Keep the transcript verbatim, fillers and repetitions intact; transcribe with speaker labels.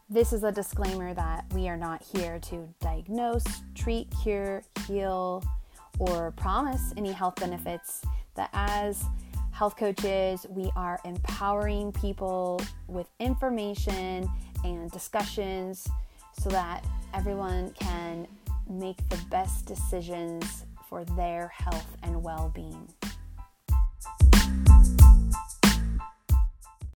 Speaker 1: This is a disclaimer that we are not here to diagnose, treat, cure, heal, or promise any health benefits. That as health coaches, we are empowering people with information and discussions so that everyone can make the best decisions for their health and well-being.